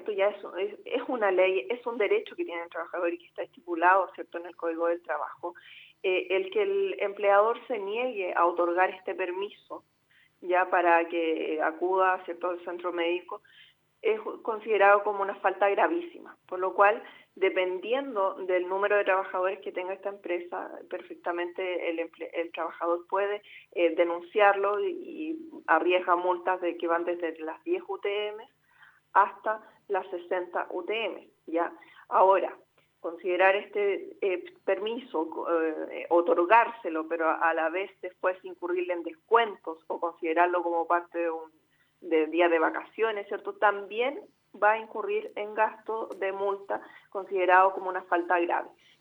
esto ya es una ley, es un derecho que tiene el trabajador y que está estipulado, ¿cierto?, en el Código del Trabajo, el que el empleador se niegue a otorgar este permiso ya para que acuda, ¿cierto?, al centro médico, es considerado como una falta gravísima, por lo cual, dependiendo del número de trabajadores que tenga esta empresa, perfectamente el trabajador puede denunciarlo y arriesga multas de que van desde las 10 UTM hasta las 60 UTM, ¿ya? Ahora, considerar este permiso, otorgárselo, pero a la vez después incurrirle en descuentos o considerarlo como parte de día de vacaciones, ¿cierto? También va a incurrir en gasto de multa considerado como una falta grave.